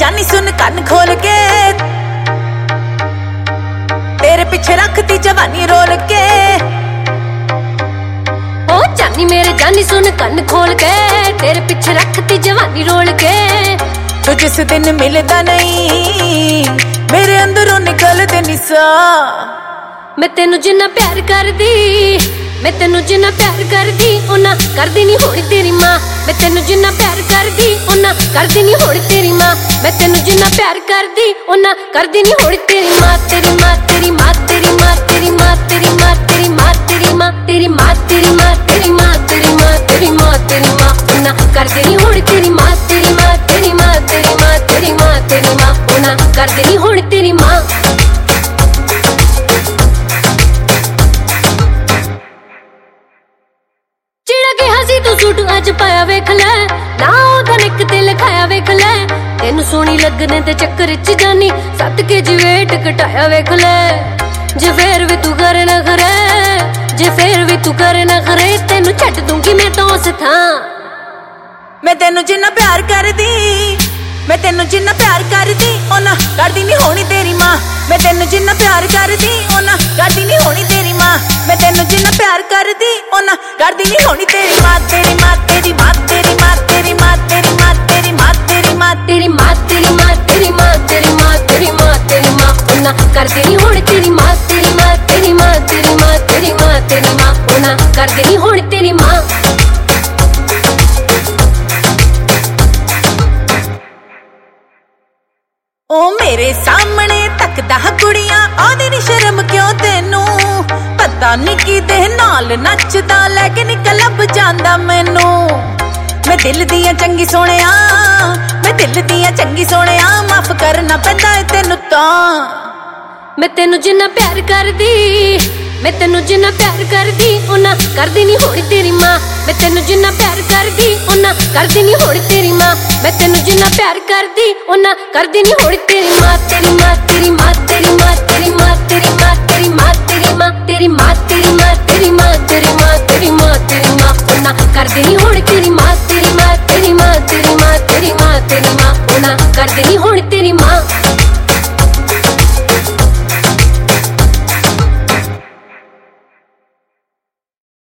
जानी सुन कन खोल के, तेरे पीछे रखती जवानी रोल के। ओ जानी मेरे जानी सुन कन खोल के, तेरे पीछे रखती जवानी रोल के। तू जिस दिन मिलता नहीं मेरे अंदरों निकलते निसा। मैं तेनू जिन्ना प्यार करदी, मैं तेनू जिन्ना प्यार करदी उन्ना करदी नहीं होनी तेरी मां। मैं तेनू जिन्ना प्यार करदी उन्ना करदी नहीं होनी तेरी मां। मैं तेनू जिन्ना प्यार करदी उन्ना करदी नहीं होनी तेरी मां। तेरी मां तेरी मां तेरी मां तेरी मां तेरी मां तेरी मां तेरी मां तेरी मां तेरी मां तेरी मां तेरी मां तेरी मां तेरी मां उन्ना करदी नहीं होनी तेरी मां। तेरी मां तेरी मां तेरी मां तेरी मां तेरी मां उन्ना करदी नहीं होनी तेरी मां। तू सूट अज पाया वेख लै, ना ओदा निक ते लिखाया वेख लै। तेनू सोहनी लगने दे चक्कर च जानी 7 kg वेट घटाया वेख लै। जे फिर भी तू करे ना करे, जे फिर भी तू करे ना करे, तेनू छड्ड दूंगी मैं तो उस थां। मैं तेनू जिन्ना प्यार करदी, मैं तेनू जिन्ना प्यार करदी ओना करदी नहीं होनी तेरी मां। मैं तेनू जिन्ना प्यार करदी ओना करदी नहीं होनी तेरी मां। मैं तेनू जिन्ना प्यार करदी ओना करदी नहीं होनी तेरी मां। तेरी मां तेरी मां तेरी मां तेरी मां तेरी मां तेरी मां तेरी मां तेरी मां तेरी मां तेरी मां तेरी मां तेरी मां तेरी मां ओना करदी नहीं होनी तेरी मां। तेरी मां तेरी मां तेरी मां तेरी मां तेरी मां ओना करदी नहीं होनी तेरी मां। ओ मेरे सामने तकदा कुड़ियां आदी नी शर्म क्यों तेनू। पता नी किदे नाल नचदा लेकिन कलब जांदा मैनू। मैं दिल दियां चंगी सोहणिया, मैं दिल दियां चंगी सोहणिया, माफ करना पैंदा है तेनू तां। मैं तेनू जिन्ना प्यार करदी, मैं तेनू जिन्ना प्यार करदी उन्ना करदी नहीं होनी तेरी मां। मैं तेनू जिन्ना प्यार करदी उन्ना करदी नहीं होनी तेरी मां। मैं तेनू जिन्ना प्यार करदी उन्ना करदी नहीं होनी तेरी मां। तेरी मां तेरी मां तेरी मां तेरी मां तेरी मां तेरी मां तेरी मां तेरी मां तेरी मां तेरी मां तेरी मां तेरी मां तेरी मां उन्ना करदी नहीं होनी तेरी मां। तेरी मां तेरी मां तेरी मां तेरी मां तेरी मां उन्ना करदी नहीं होनी तेरी मां।